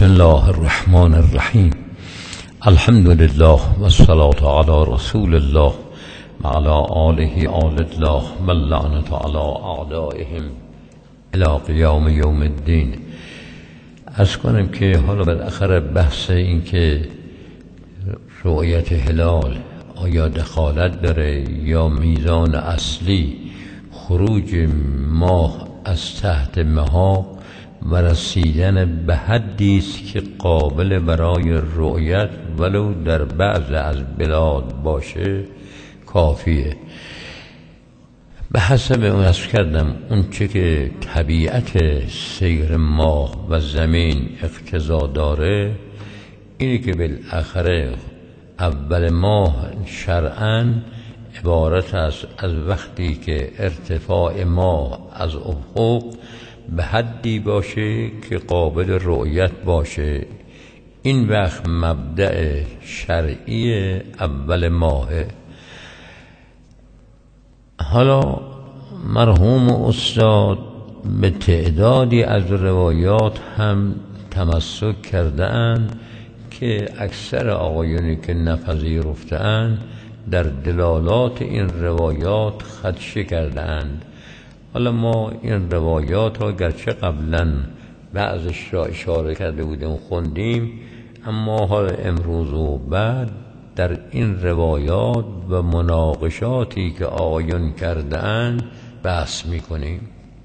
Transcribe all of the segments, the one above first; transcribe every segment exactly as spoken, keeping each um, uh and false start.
بسم الله الرحمن الرحیم. الحمد لله و الصلاة علی رسول الله و علی آله آل الله و اللعنة علی اعدائهم الی قیام یوم الدین. عرض کنم که حالا بالاخره بحث این که رؤیت هلال آیا دخالت داره یا میزان اصلی خروج ماه از تحت محاق و رسیدن به حدی است که قابل برای رؤیت ولو در بعض از بلاد باشه کافیه. به حسب اون عرض کردم اون چه که طبیعت سیر ماه و زمین اقتضا داره اینی که بالاخره اول ماه شرعاً عبارت است از وقتی که ارتفاع ماه از افق به حدی باشه که قابل رؤیت باشه. این وقت مبدأ شرعی اول ماهه. حالا مرحوم استاد به تعدادی از روایات هم تمسک کرده اند که اکثر آقایانی که نپذیرفته اند در دلالات این روایات خدشه کرده اند. حالا ما این روایات را گرچه قبلا بعضش را اشاره کرده بودیم خوندیم، اما حالا امروز و بعد در این روایات و مناقشاتی که آقایان کرده اند بحث میکنیم.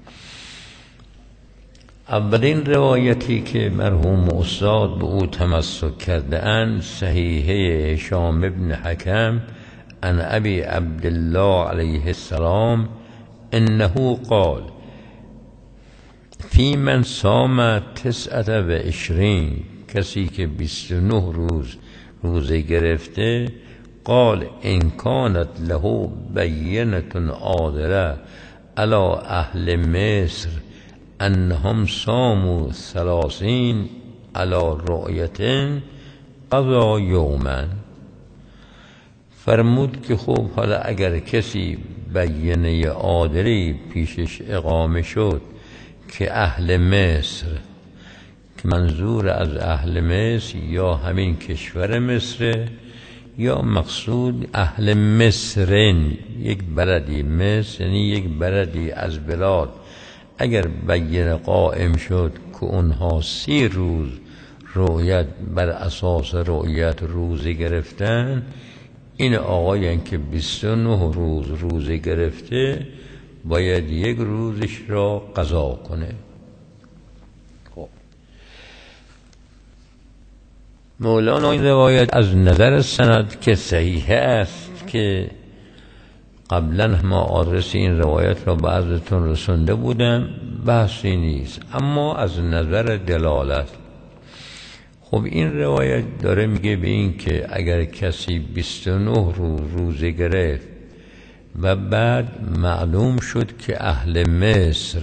اولین روایتی که مرحوم استاد به او تمسک کرده اند صحیحه هشام ابن حکم عن ابی عبدالله علیه السلام انه قال فی من صام تسعة و عشرین، کسی که بیست و نه روز روزه گرفته، قال ان کانت له بینة عادلة علی اهل مصر انهم صاموا ثلاثین علی رؤیة قضا یوما. فرمود که خب حالا اگر کسی بینه عادلی پیشش اقامه شد که اهل مصر، که منظور از اهل مصر یا همین کشور مصر یا مقصود اهل مصرین، یک بلدی مصر یعنی یک بلدی از بلاد، اگر بینه قائم شد که اونها سی روز رؤیت بر اساس رؤیت روزه گرفتن، این آقایان که بیست و نه روز روزه گرفته باید یک روزش را قضا کنه. خب مولانا این روایت از نظر سند که صحیح است که قبلا ما آدرس این روایت را بعضتون رسونده بودم، بحثی نیست، اما از نظر دلالت خب این روایت داره میگه به این که اگر کسی بیست و نه روز روزه گرفت و بعد معلوم شد که اهل مصر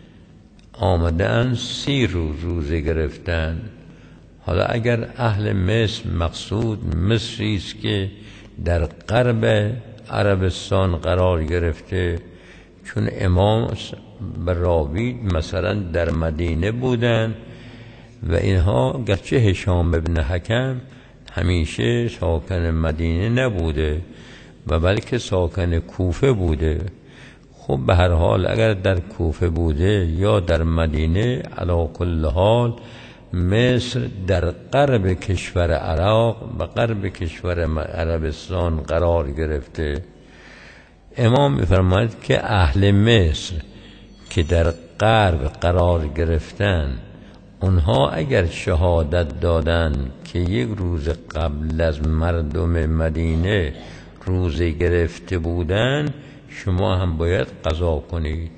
آمدن سی روز روزه گرفتن، حالا اگر اهل مصر مقصود مصری است که در غرب عربستان قرار گرفته، چون امام براوید مثلا در مدینه بودن و اینها گرچه هشام ابن حکم همیشه ساکن مدینه نبوده و بلکه ساکن کوفه بوده. خب به هر حال اگر در کوفه بوده یا در مدینه، علی کل حال مصر در غرب کشور عراق و غرب کشور عربستان قرار گرفته. امام می‌فرماید که اهل مصر که در غرب قرار گرفتن، اونها اگر شهادت دادن که یک روز قبل از مردم مدینه روزه گرفته بودن، شما هم باید قضا کنید.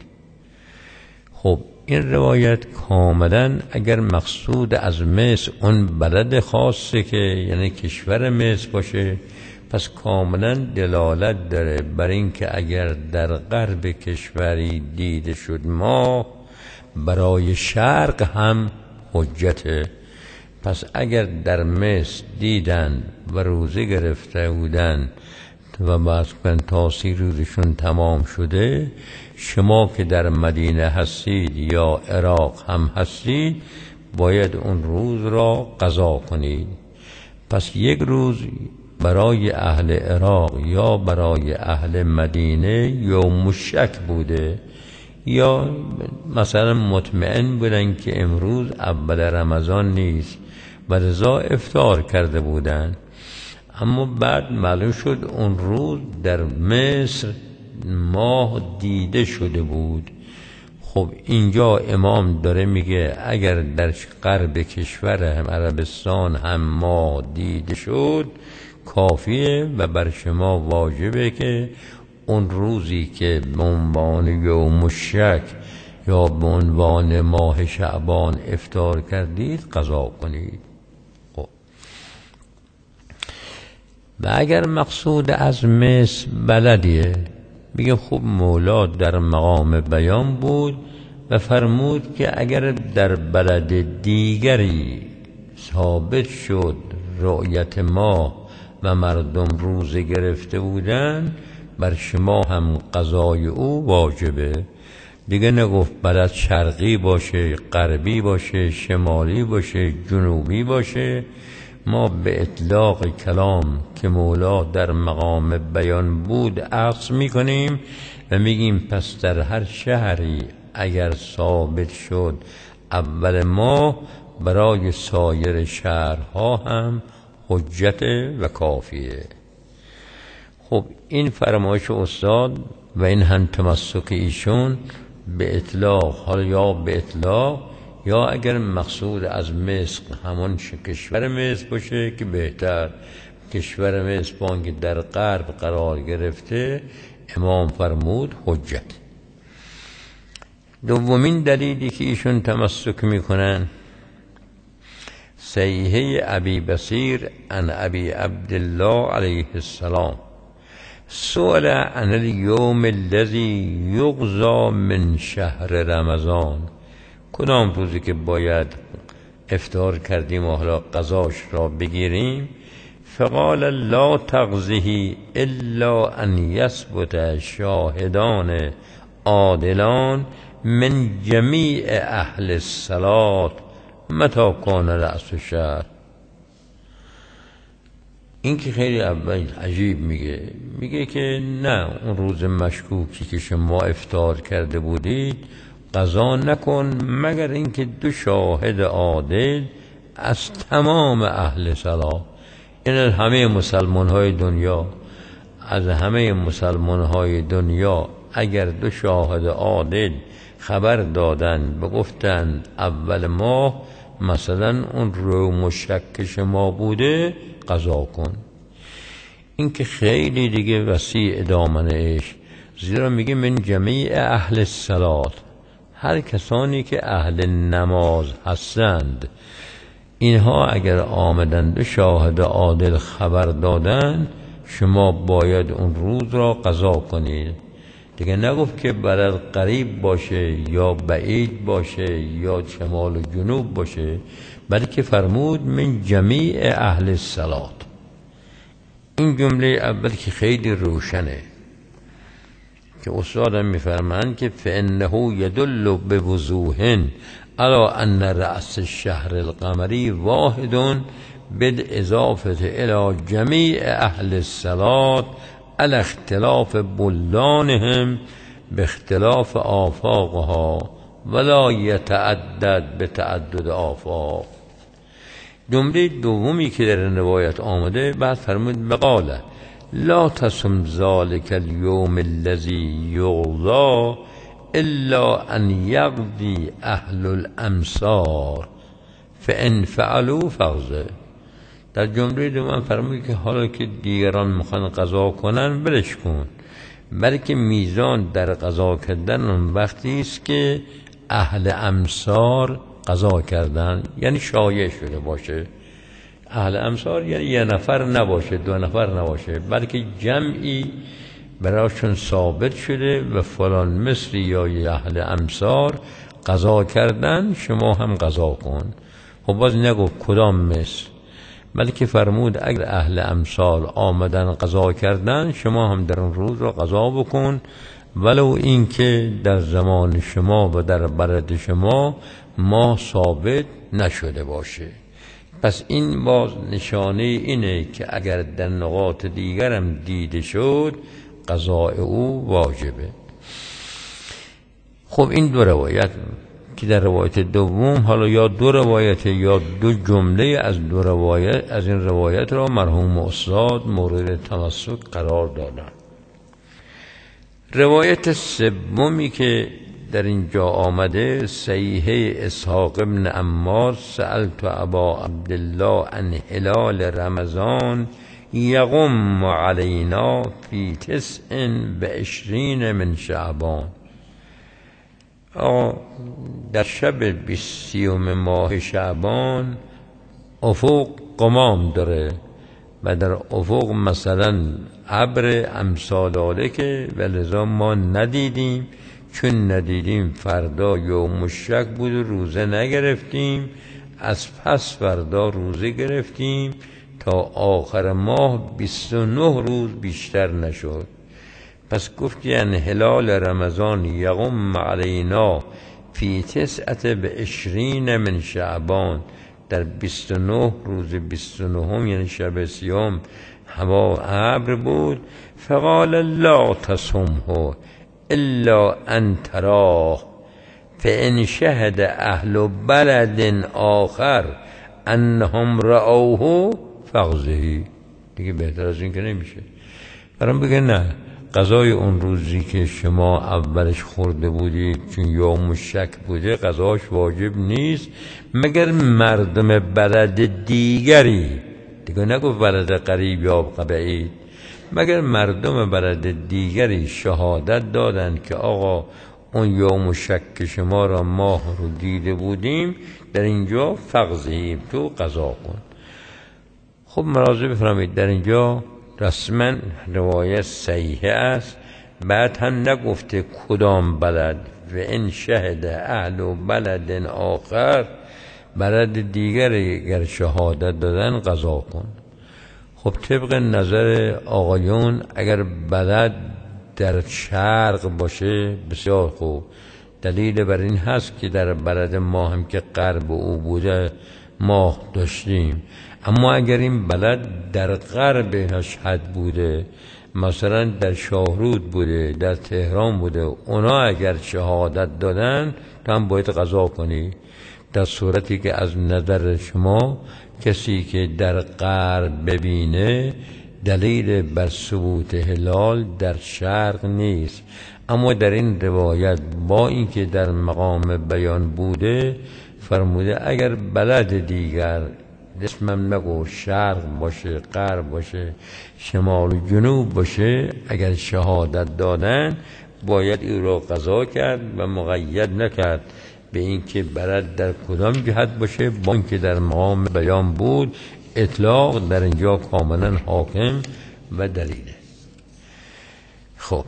خب این روایت کاملا اگر مقصود از مصر اون بلد خاصه که یعنی کشور مصر باشه، پس کاملا دلالت داره بر این که اگر در غرب کشوری دیده شد ما برای شرق هم حجته. پس اگر در مصر دیدن و روزه گرفته بودن و بعد تا سی روزشون تمام شده، شما که در مدینه هستید یا عراق هم هستید باید اون روز را قضا کنید. پس یک روز برای اهل عراق یا برای اهل مدینه یوم شک بوده، یا مثلا مطمئن بودن که امروز اول رمضان نیست و لذا افطار کرده بودن. اما بعد معلوم شد اون روز در مصر ماه دیده شده بود. خب اینجا امام داره میگه اگر در غرب کشور هم عربستان هم ماه دیده شد کافیه و بر شما واجبه که اون روزی که به عنوان یوم الشک یا به عنوان ماه شعبان افطار کردید قضا کنید. خب و اگر مقصود از مصر بلدیه، میگه خب مولا در مقام بیان بود و فرمود که اگر در بلد دیگری ثابت شد رؤیت ماه و مردم روزه گرفته بودن بر شما هم قضای او واجبه. دیگه نگفت بلد شرقی باشه، غربی باشه، شمالی باشه، جنوبی باشه. ما به اطلاق کلام که مولا در مقام بیان بود عکس میکنیم و میگیم پس در هر شهری اگر ثابت شد اول ماه برای سایر شهرها هم حجت و کافیه. خب این فرمایش استاد و این هم تمسک ایشون به اطلاق، حالا یا به اطلاق یا اگر مقصود از مصر همون کشور مصر باشه که بهتر. کشور مصر بانک در غرب قرار گرفته امام فرمود حجت. دومین دلیلی که ایشون تمسک میکنن صحیحه ابی بصیر عن ابی عبدالله علیه السلام سئل عن اليوم الذي یغزا من شهر رمضان، کدام روزی که باید افطار کردیم و حالا قضاش را بگیریم؟ فقال لا تغزه الا ان یثبت شاهدان عادلان من جمیع اهل الصلاة متى کان رأس الشهر. این که خیلی اول عجیب میگه میگه که نه، اون روز مشکوکی که شما افطار کرده بودید قضا نکن مگر اینکه دو شاهد عادل از تمام اهل صلاح، این همه مسلمان های دنیا، از همه مسلمان های دنیا اگر دو شاهد عادل خبر دادن بگفتن اول ماه مثلا اون رو مشک شما بوده قضا کن. این که خیلی دیگه وسیع دامنش، زیرا میگه من جمیع اهل الصلاة، هر کسانی که اهل نماز هستند اینها اگر آمدند و شاهد عادل خبر دادن شما باید اون روز را قضا کنید. دیگه نگفت که بلد قریب باشه یا بعید باشه یا شمال و جنوب باشه، بلکه فرمود من جمیع اهل الصلاة. این جمله اول که خیلی روشنه که استادم میفرمایند که فانه یدل بوضوح علی ان رأس الشهر القمری واحد بالاضافه الی جمیع اهل الصلاة علی اختلاف بلدانهم باختلاف آفاقها ولا یتعدد بتعدد آفاق. جمله دومی که در روایت آمده بعد فرمود بقاله لا تصم ذلك اليوم الذي یغزا الا ان یقضی اهل الامصار فان فعلوا فغزه. در جمله دوم فرمود که حالا که دیگران میخوان قضا کنن بلش کن، بلکه میزان در قضا کردن اون وقتی است که اهل امصار قضا کردن، یعنی شایع شده باشه. اهل امصار یعنی یه نفر نباشه، دو نفر نباشه، بلکه جمعی براشون ثابت شده و فلان مصری یا اهل امصار قضا کردن شما هم قضا کن. خب باز نگفت کدام مصر، بلکه فرمود اگر اهل امصار آمدن قضا کردن شما هم در اون روز را قضا بکن ولو اینکه در زمان شما و در بلد شما ماه ثابت نشده باشه. پس این باز نشانه اینه که اگر در نقاط دیگرم دیده شد قضاء او واجبه. خب این دو روایت که در روایت دوم، حالا یا دو روایت یا دو جمله از دو روایت از این روایت را مرحوم استاد مورد تمسک قرار دادن. روایت سومی که در اینجا آمده، صحیح اسحاق ابن عمار سألت ابا عبدالله عن هلال رمضان یقم علینا فی تسع و عشرین من شعبان. در شب بیستیوم ماه شعبان افق قمام داره و در افق مثلا ابر امثال آلکه و لذا ما ندیدیم. چون ندیدیم فردا یوم الشک بود و روزه نگرفتیم، از پس فردا روزه گرفتیم تا آخر ماه بیست و نه روز بیشتر نشد. پس گفت یعنی هلال رمضان یقم علینا فی تسعة و عشرین من شعبان، در بیست و نه روز بیست و نهم یعنی شب سیام هوا ابر بود. فقال لا تصمه الا ان تراه فان شهد اهل بلد آخر انهم رأوه فغزه. دیگه بهتر از این که نمیشه. برام بگه نه، قضای اون روزی که شما اولش خورده بودید چون یوم شک بوده قضاش واجب نیست مگر مردم بلد دیگری، دیگه نگفت بلد قریب یا بعید، مگر مردم بلد دیگری شهادت دادند که آقا اون یوم شک شما را ماه رو دیده بودیم، در اینجا فقضیم، تو قضا کن. خب مراجعه بفرمایید در اینجا رسما روایت صحیح است، بعد هم نگفته کدام بلد و ان شهد اهل بلد آخر، بلد دیگر اگر شهادت دادن قضا کن. خب طبق نظر آقایون اگر بلد در شرق باشه بسیار خوب، دلیل بر این هست که در بلد ما هم که غرب او بوده ماه داشتیم، اما اگر این بلد در غرب مشهد بوده، مثلا در شاهرود بوده، در تهران بوده، اونا اگر شهادت دادن تو هم باید قضا کنی، در صورتی که از نظر شما کسی که در غرب ببینه دلیل بر ثبوت هلال در شرق نیست. اما در این روایت با اینکه در مقام بیان بوده فرموده اگر بلد دیگر اسمم نگو شرق باشه، غرب باشه، شمال و جنوب باشه، اگر شهادت دادن باید این را قضا کرد و مقید نکرد به اینکه بلد در کدام جهت باشه، با اینکه در مقام بیان بود اطلاق در اینجا کاملا حاکم و دلیله. خب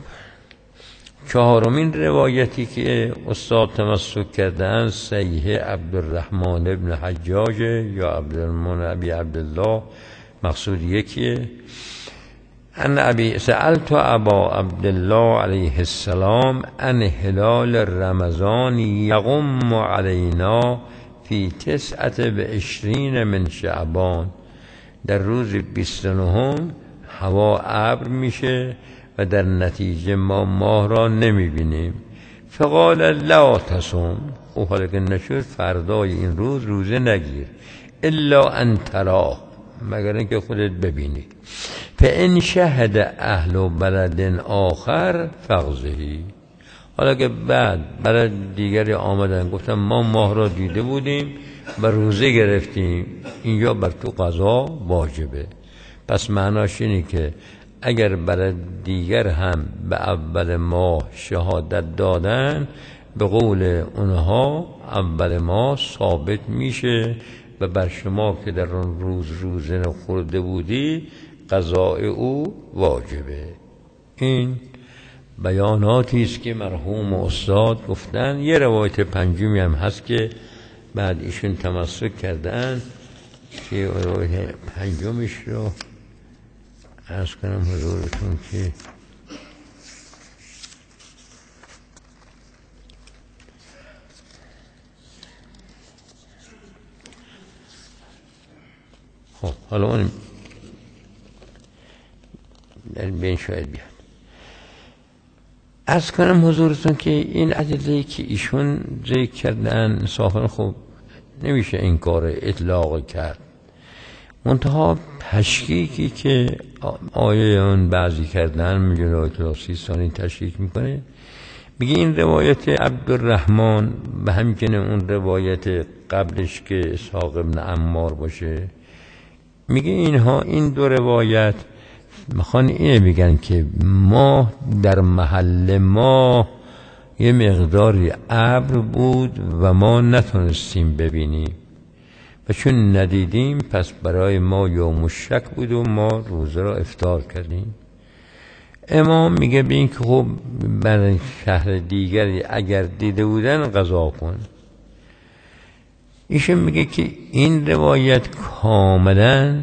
چهارمین روایتی که استاد تمسک کردن صحیح عبدالرحمن ابن حجاج یا عبدالرحمن ابی عبدالله، مقصود یکیه. ان ابی سألت ابا عبدالله علیه السلام ان هلال رمضان یقم علینا فی تسعة و عشرین من شعبان، در روز بیست و نهم هوا ابر میشه و در نتیجه ما ماه را نمیبینیم. فقال لا تصم، او حالا که نشد فردای این روز روزه نگیر، الا ان تراه، مگر اینکه خودت ببینی. فان شهد اهل بلد آخر فغزهی، حالا که بعد بلد دیگری آمدن گفتن ما ماه را دیده بودیم و روزه گرفتیم، اینجا بر تو قضا واجبه. پس معناش اینه که اگر بلد دیگر هم به اول ماه شهادت دادن، به قول اونها اول ماه ثابت میشه و بر شما که در اون روز روزه نخورده بودی قضاء او واجبه. این بیاناتی است که مرحوم استاد گفتن. یه روایت پنجمی هم هست که بعد ایشون تمسک کردن که روایت پنجمش رو عرض کنم حضورتون که خب حالا اون به این شاید بیاد. عرض کنم حضورتون که این ادله‌ای که ایشون ذکر کردن انصافا خب نمیشه این کار اطلاق کرد، منتها تشکیکی که آیه اون بعضی کردن میگه آیت سیستانی تشکیک میکنه، میگه این روایت عبدالرحمن و همکنه اون روایت قبلش که اسحاق ابن عمار باشه، میگه اینها این دو روایت میخوان اینه بگن که ما در محل ما یه مقداری ابر بود و ما نتونستیم ببینیم و چون ندیدیم پس برای ما یوم الشک بود و ما روزه را افطار کردیم. امام میگه ببین که خب برای شهر دیگری اگر دیده بودن قضا کن. ایشون میگه که این روایت کاملا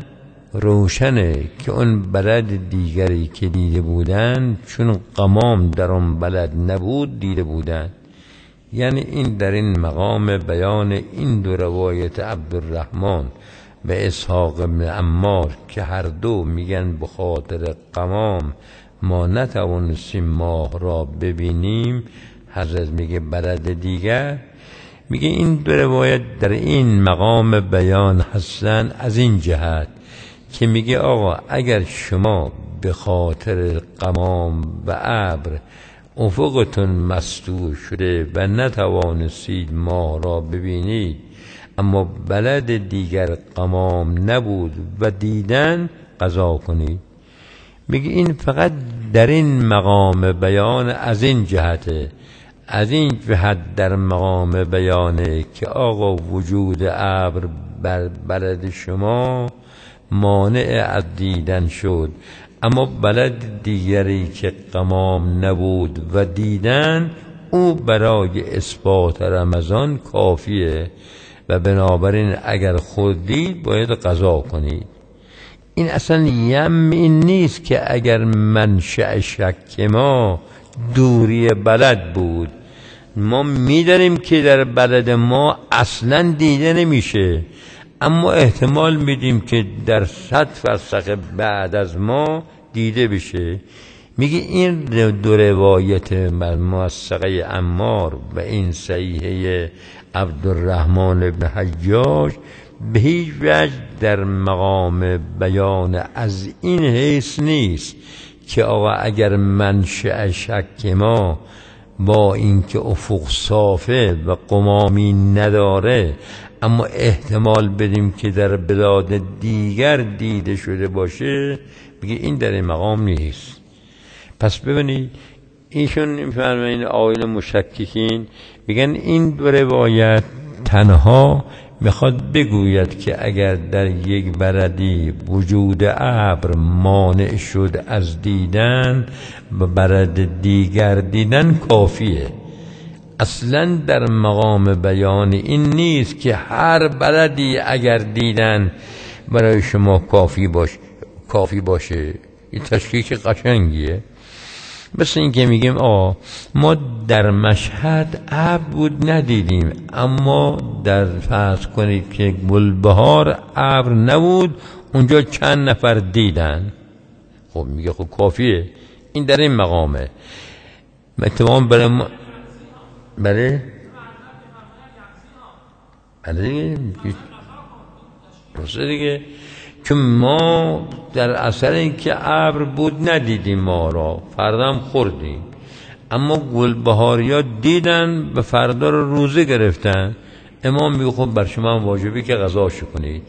روشنه که اون بلد دیگری که دیده بودن چون قمام در اون بلد نبود دیده بودن، یعنی این در این مقام بیان این دو روایت عبدالرحمن و اسحاق بن عمار که هر دو میگن به خاطر قمام ما نتوانستیم ماه را ببینیم، حضرت میگه بلد دیگر، میگه این دو روایت در این مقام بیان هستن از این جهت که میگه آقا اگر شما به خاطر قمام و ابر افقتون مستور شده و نتوانستید ماه را ببینید اما بلد دیگر قمام نبود و دیدن قضا کنید. میگه این فقط در این مقام بیان از این جهته، از این جهت در مقام بیانه که آقا وجود ابر بر بلد شما مانع از دیدن شد، اما بلد دیگری که قمام نبود و دیدن او برای اثبات رمضان کافیه و بنابراین اگر خود دید باید قضا کنید. این اصلا یم این نیست که اگر منشأ شک ما دوری بلد بود، ما میدانیم که در بلد ما اصلا دیده نمیشه، اما احتمال میدیم که در صد فرسخ بعد از ما دیده بشه. میگه این دو روایت موثقه عمار و این صحیحه عبدالرحمن ابن حجاج به هیچ وجه در مقام بیان از این حیث نیست که آقا اگر منشأ شک ما با اینکه افق صافه و قمامی نداره اما احتمال بدیم که در بلاد دیگر دیده شده باشه، میگه این در این مقام نیست. پس ببینید ایشون میفرمایند آیل مشککین میگن این دو روایت تنها میخواد بگوید که اگر در یک بلدی وجود ابر مانع شد از دیدن و بلد دیگر دیدن کافیه، اصلا در مقام بیان این نیست که هر بلدی اگر دیدن برای شما کافی باشه کافی باشه. این تشکیک قشنگیه. مثل این که میگیم آه ما در مشهد ابر بود ندیدیم، اما در فرض کنید که گلبهار ابر نبود اونجا چند نفر دیدن، خب میگه خب کافیه. این در این مقامه. اتفاقا برای ما برای برای دیگه دیگه که ما در اثر اینکه ابر بود ندیدیم ما را، فردا هم خوردیم، اما گلبهاریا دیدن و فردا رو روزه گرفتن. امام میگه خب بر شما هم واجبی که قضاشو کنید.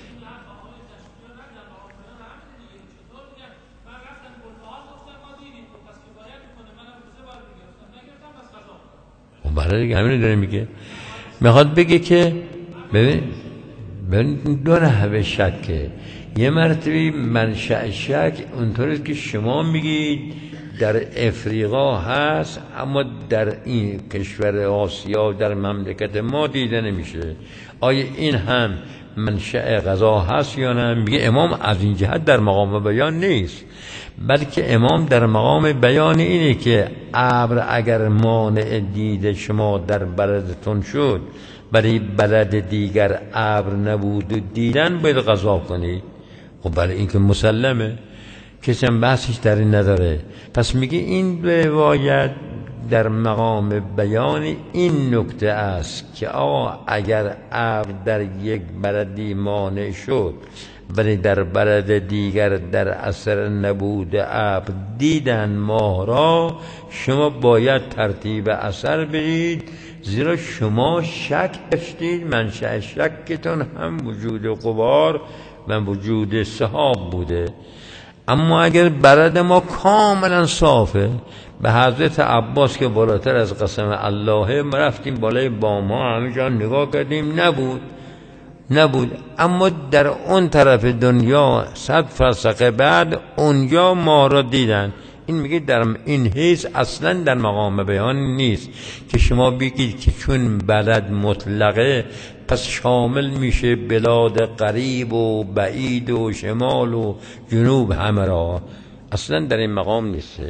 برای دیگه همین داره میگه، میخواد بگه که ببین ببین دو نحوه شکه. یه مرتبه منشأ شک اونطوری که شما میگید در افریقا هست اما در این کشور آسیا در مملکت ما دیده نمیشه. آیا این هم منشأ قضا هست یا نه؟ میگه امام از این جهت در مقام بیان نیست، بلکه امام در مقام بیان اینه که ابر اگر مانع دید شما در بلدتون شد برای بلد دیگر ابر نبود و دیدن باید قضا کنی. خب برای این که مسلمه، کسی هم بحثش در این نداره. پس میگه این روایت در مقام بیان این نکته است که آقا اگر ابر در یک بلدی مانع شد ولی در بلد دیگر در اثر نبود ابر دیدن ماه را، شما باید ترتیب اثر برید، زیرا شما شک داشتید. منشأ شکتون هم وجود غبار و وجود سحاب بوده. اما اگر بلد ما کاملا صافه، به حضرت عباس که بالاتر از قسم الله، ما رفتیم بالای بام ها همه جا نگاه کردیم، نبود نبود اما در اون طرف دنیا صد فرسخ بعد اونجا ما را دیدن. این میگه در این حیث اصلا در مقام بیان نیست که شما بگید که چون بلد مطلقه پس شامل میشه بلاد قریب و بعید و شمال و جنوب همه را، اصلا در این مقام نیست.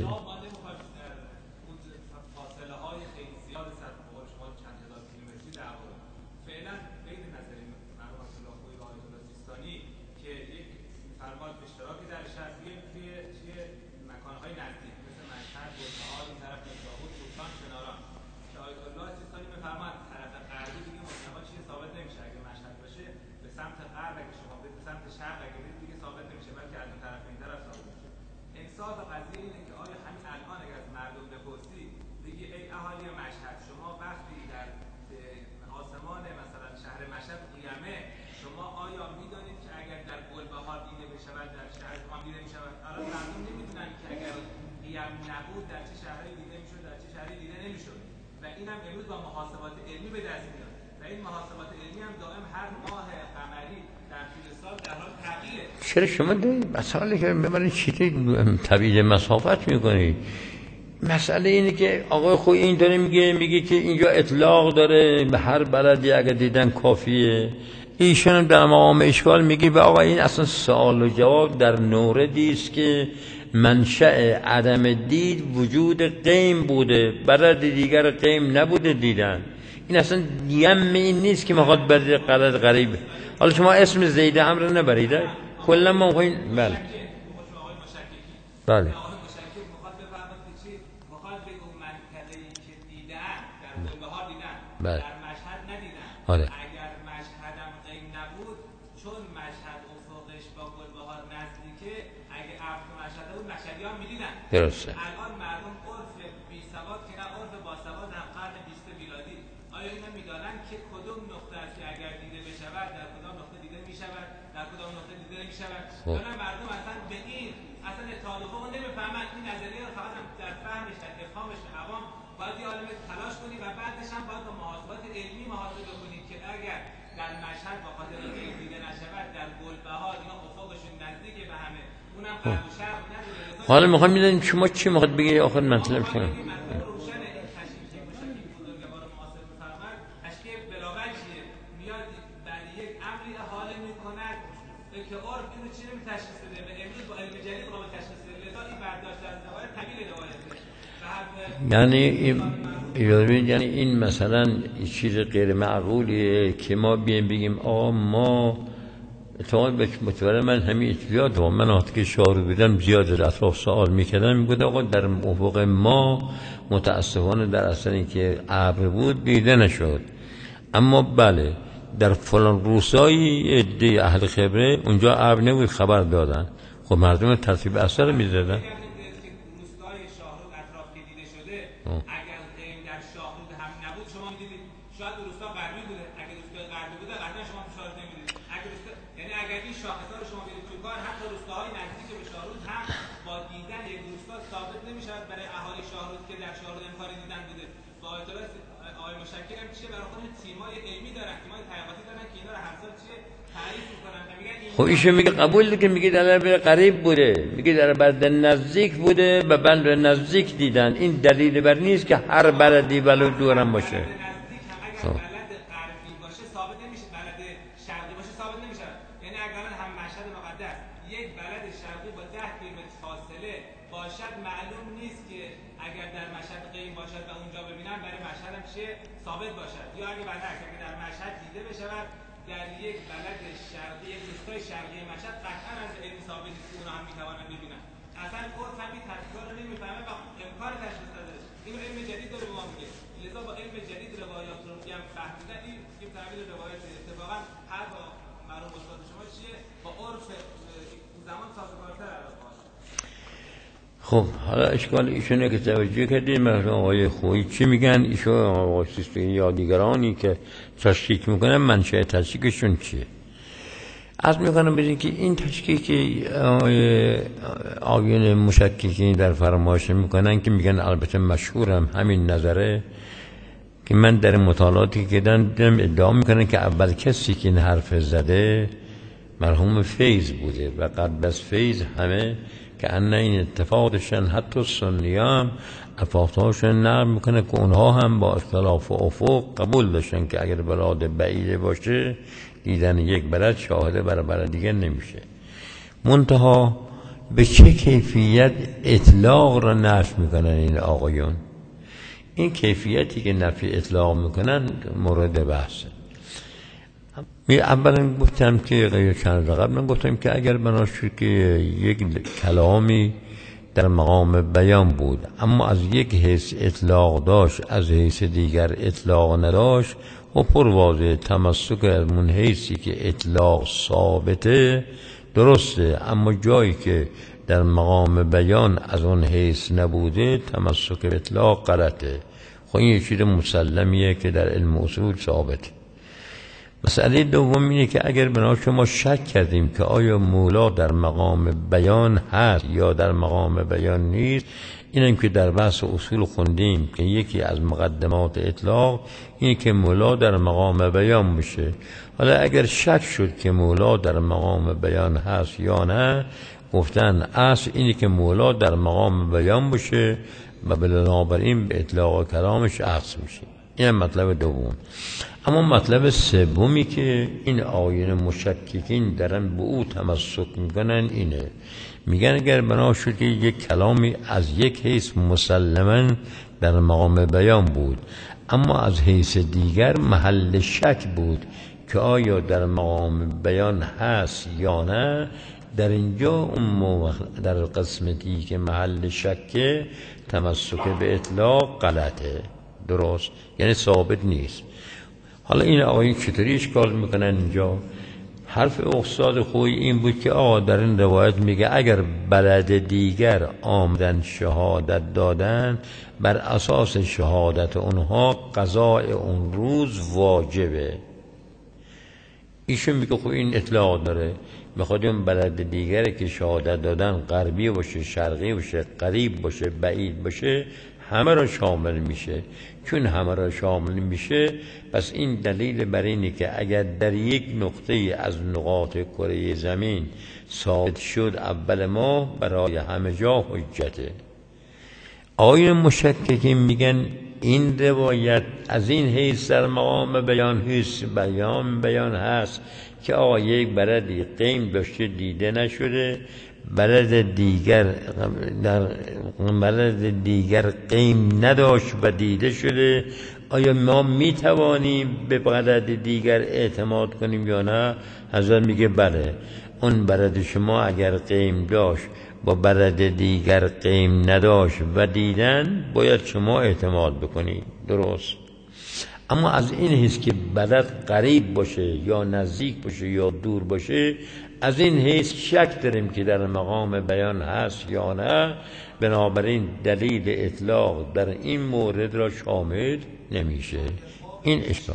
چرا شما دارید مسئله که ببرید چیزی تبعیض مسافت میکنید؟ مسئله اینه که آقای خوی این داره میگه میگه که اینجا اطلاق داره به هر بلدی اگه دیدن کافیه. ایشون هم در مقام اشکال میگه به آقا این اصلا سوال و جواب در موردی است که منشأ عدم دید وجود قیم بوده، بلد دیگر قیم نبوده دیدن. این اصلا یم این نیست که میخواد برای قلد غریب. حالا شما اسم زید عمرو نبریده کلا ما خوین بله بله بله آره. اگر مشهدم قیم نبود چون مشهد افقش با گلبهار نزدیکه، اگه ابر مشهد بود مشهدی ها میدیدن. درسته. الان مردم عرف بی سواد که نه عرف با سواد هم قرن بیست میلادی، آیا اینا میدانن که کدوم نقطه است که اگر دیده بشود در کدام نقطه دیده میشود، در کدام نقطه دیده نمیشود؟ یا مردم اصلا به این اصلا تعالفه رو نمیفهمن. این نظریه رو فقط هم در فهمش در افهامش به عوام باید یه عالم تلاش کنی و بعدش هم باید با محاسبات علمی محاسبه کنی که اگر در مشهد با خاطر قیم دیده نشود، در گلبهار اینا افقشون نزدیکه به همه، اونم غرب و شرق نداره. حالا میخوام میدونیم شما چی میخواد بگید آخر مطلب شما؟ روشن این تشکیل که مشکل بزرگوار محاسب میفرماید تشکیل بلاوجهیه، میاد بعد یک امری احاله میکند که عرف اینو چی نمی تشخیص بده، به امروز با علم جدید قابل تشخیص بده. لذا این برداشت از روایت طبیل روایته. یعنی یعنی این مثلا چیز غیر معقولیه که ما بیایم بگیم آقا ما اتفاقا متوجه من همین اطلاعات و من وقتی که شعار بودم زیاد در اطراف سوال میکردم میگفتم آقا در افق ما متاسفانه در اصل این که ابر بود دیده نشد، اما بله در فلان روستایی عده اهل خبره اونجا ابر نبود خبر دادن. خب مردم ترتیب اثر میدادن. اگر قیم در شاهرود هم نبود شما می‌دیدید شاید روستا غربی بوده، اگر روستای غربی بوده قطعا شما تو شاهرود نمی‌دیدید. اگر روستا یعنی اگر این شاخص‌ها رو شما برید تو کار، حتی روستاهای نزدیک به شاهرود هم با دیدن یک روستا ثابت نمی‌شود برای اهالی شاهرود که در شاهرود امکان دیدن بوده. با اعتبار آقای مشکل هم چیه برای خودشون تیمای علمی دارن، تیمای تحقیقاتی دارن که اینا رو هر سال چیه تعریف می‌کنن و میگن خب ایشون میگه قبول که میگه در قریب بوده، میگه در بلد نزدیک بوده و بلد نزدیک دیدن. این دلیل بر نیست که هر بلدی ولو دورم باشه. نزدیک هم اگر بلد غربی باشه ثابت نمیشه، بلد شرقی باشه ثابت نمیشه. یعنی اگر هم مشهد مقدس یک بلد شرقی با ده کیلومتر فاصله باشد، معلوم نیست که اگر در مشهد قیم باشد و اونجا ببینن برای مشهد هم چه ثابت باشد، یا اگر برعکس اگر در مشهد دیده بشود در یک بلد شرقی، یک روستای شرقی مشهد قطعا از علم ثابت نیست که اونا هم میتوانند ببینن. اصلا عرف هم این تفکیرها رو نمیفهمه و امکان تشخیص نداره. این علم جدید داره به ما میگه، لذا با علم جدید روایات رو هم فهمیدن. این این تعبیر روایت اتفاقا هر با معلوم استاد شما چیه با عرف زمان سازگارتر علاقه. خب حالا اشکال ایشونه که توجه کردیم آقای خویی چی میگن، ایشون آقای سیستانی یا دیگرانی که تشکیک میکنن منشأ تشکیکشون چیه. عرض میکنم بدین که این تشکیک آقایون مشککین در فرمایش میکنن که میگن، البته مشهورم همین نظره که من در مطالعاتی که دیدم ادعا میکنن که اول کسی که این حرف زده مرحوم فیض بوده و قبل از فیض همه که انه این اتفاق داشتن، حتی سنی هم افاقتهاشون نقل میکنه که اونها هم با اختلاف و افق قبول داشتن که اگر بلاد بعیده باشه دیدن یک بلد شاهده برای بلد دیگه نمیشه. منتها به چه کیفیت اطلاق را نفی میکنن این آقایون؟ این کیفیتی که نفی اطلاق میکنن مورد بحثه. اولا گفتم که چند قبل من گفتم که اگر بناشد که یک کلامی در مقام بیان بود اما از یک حیث اطلاق داشت از حیث دیگر اطلاق نداشت و پر واضح تمسک از اون حیثی که اطلاق ثابته درسته، اما جایی که در مقام بیان از اون حیث نبوده تمسک اطلاق غلطه. خب این یه چیز مسلمیه که در علم اصول ثابته. مسئله دوم اینه که اگر بنا شما شک کردیم که آیا مولا در مقام بیان هست یا در مقام بیان نیست، اینم که در بحث اصول خوندیم که یکی از مقدمات اطلاق اینه که مولا در مقام بیان میشه. حالا اگر شک شد که مولا در مقام بیان هست یا نه، گفتن اصل اینه که مولا در مقام بیان باشه و بنابراین به اطلاق کلامش اصل میشه. این مطلب دوم. اما مطلب سومی که این آیین مشککین درن به او تمسک میکنن اینه، میگن اگر بنا شد یک کلامی از یک حیث مسلماً در مقام بیان بود اما از حیث دیگر محل شک بود که آیا در مقام بیان هست یا نه، در اینجا اون در قسمتی که محل شکه تمسک به اطلاق غلطه، درست، یعنی ثابت نیست. حالا این آقایون چطوری اشکال میکنن اینجا؟ حرف استاد خویی این بود که آقا در این روایت میگه اگر بلد دیگر آمدن شهادت دادن بر اساس شهادت اونها قضاء اون روز واجبه. ایشون میگه خب این اطلاق داره، میخواد اون بلد دیگره که شهادت دادن غربی باشه، شرقی باشه، قریب باشه، بعید باشه، همه را شامل میشه. چون همه را شامل میشه پس این دلیل بر اینه که اگر در یک نقطه از نقاط کره زمین ثابت شد اول ماه برای همه جا حجته. آیین مشککین میگن این روایت از این حیث در مقام بیان حیث بیان بیان هست که آقا یک بلدی قیم داشته دیده نشده، بلد دیگر در بلد دیگر قیم نداشت و دیده شده، آیا ما می توانیم به بلد دیگر اعتماد کنیم یا نه؟ حضرت میگه بله، اون بلد شما اگر قیم داشت با بلد دیگر قیم نداشت و دیدن باید شما اعتماد بکنید، درست. اما از این حیث که بلد قریب باشه یا نزدیک باشه یا دور باشه، از این حیث شک داریم که در مقام بیان هست یا نه، بنابراین دلیل اطلاق در این مورد را شامل نمیشه. این اشکال.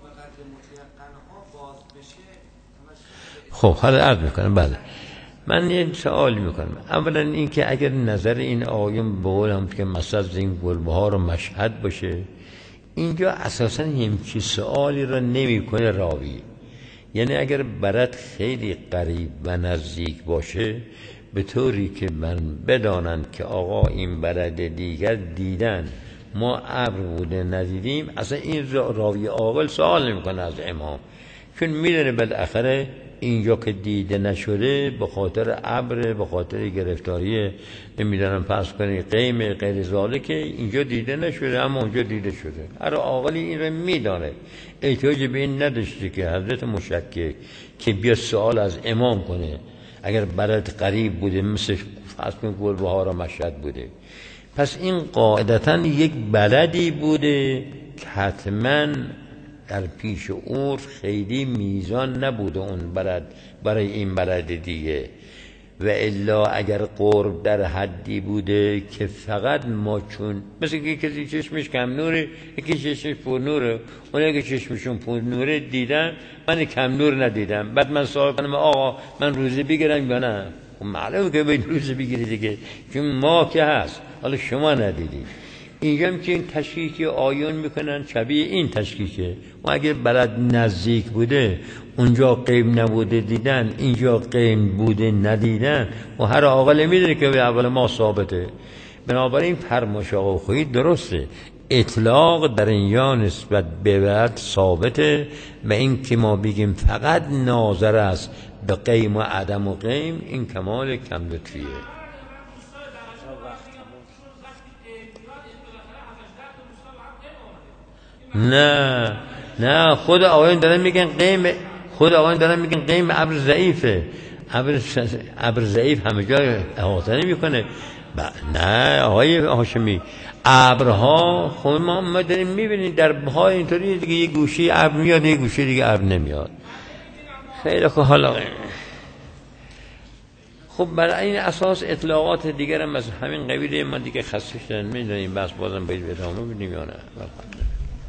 خب حالا عرض میکنم. بله من یه سوال میکنم. اولا این که اگر نظر این آیون به قول هم که مثلا این گلبهار و مشهد باشه، اینجا اساسا همچی سوالی را نمیکنه راوی. یعنی اگر برد خیلی قریب و نزدیک باشه به طوری که من بدانند که آقا این برد دیگر دیدن، ما ابر بوده ندیدیم، اصلا این راوی عاقل سوال نمیکنه از امام، چون میدونه بالاخره اینجا که دیده نشده به خاطر ابر، به خاطر گرفتاری نمیدونم پس کنی قیم غیر ذالک اینجا دیده نشده اما اونجا دیده شده. هر عاقلی این رو میدانه، احتیاج به این نداشته که حضرت مشکک که بیا سوال از امام کنه اگر بلد قریب بوده مثل فرض کن گلبهار مشهد بوده. پس این قاعدتا یک بلدی بوده که حتما در پیش او خیلی میزان نبوده اون بلد برای این بلد دیگه، و الا اگر قرب در حدی بوده که فقط ما چون مثل که کسی چشمش کم نوره یکی چشمش پر نوره، اون که چشمشون پر نوره دیدن من کم نور ندیدم، بعد من سوال کنم آقا من روزه بگیرم یا نه؟ خب معلومه که باید روزه بگیری دیگه، چون ما که هست حالا شما ندیدید. اینجا هم که این تشکیک آیون میکنن شبیه این تشکیکه. و اگر بلد نزدیک بوده اونجا قیم نبوده دیدن، اینجا قیم بوده ندیدن، و هر عاقل میدونه که اول ما ثابته. بنابراین فرمایش آقا خویی درسته، اطلاق در اینجا نسبت به بلد ثابته، و این که ما بگیم فقط ناظر است به قیم و عدم و قیم این کمال کم لطفیه. نه نه خود آقایان دارن میگن قیم، خود آقایان دارن میگن قیم ابر ضعیفه، ابر ابر ضعیف همه جا احاطه نمیکنه. نه آقای هاشمی، ابرها خب ما ما داریم میبینیم در بهای اینطوری دیگه، یه گوشی ابر میاد یه گوشی دیگه ابر نمیاد. خیلی خوب. حالا خب برای این اساس اطلاقات دیگر هم از همین قبیله ما دیگه خسته شدن. میدونیم بس بازم باید ادامه بدیم یا نه؟